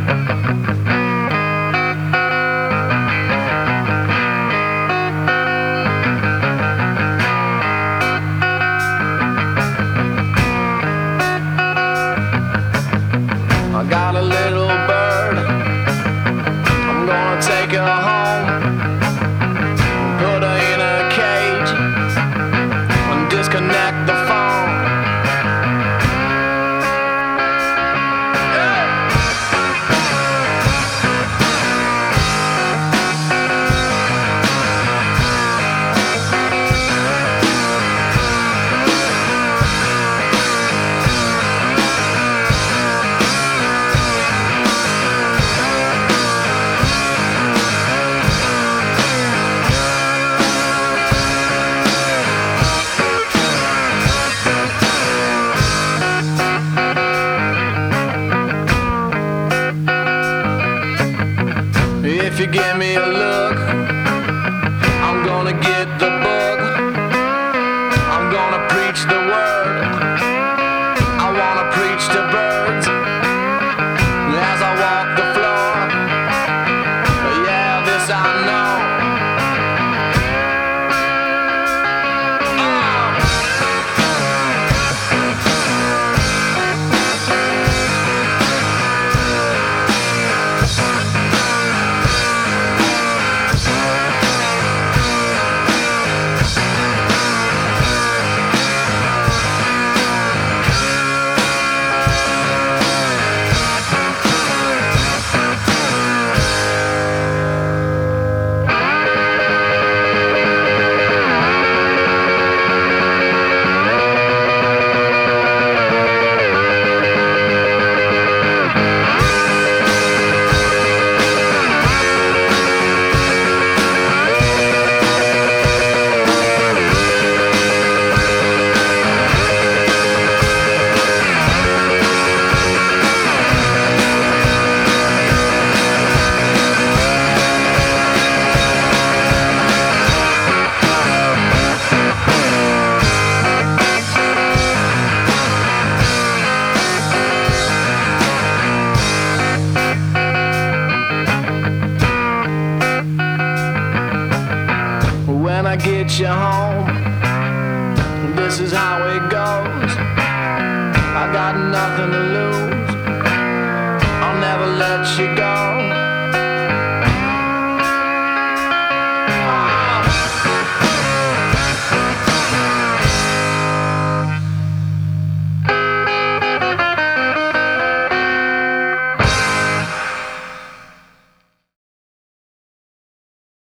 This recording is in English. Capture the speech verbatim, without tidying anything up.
I got a little bird, I'm gonna take her home, put her in a cage, and disconnect the phone. Yeah. If you give me a look, I'm gonna get the bug. I'm gonna preach the word. I wanna preach to birds as I walk the floor. Yeah, this I know. When I get you home, this is how it goes. I got nothing to lose.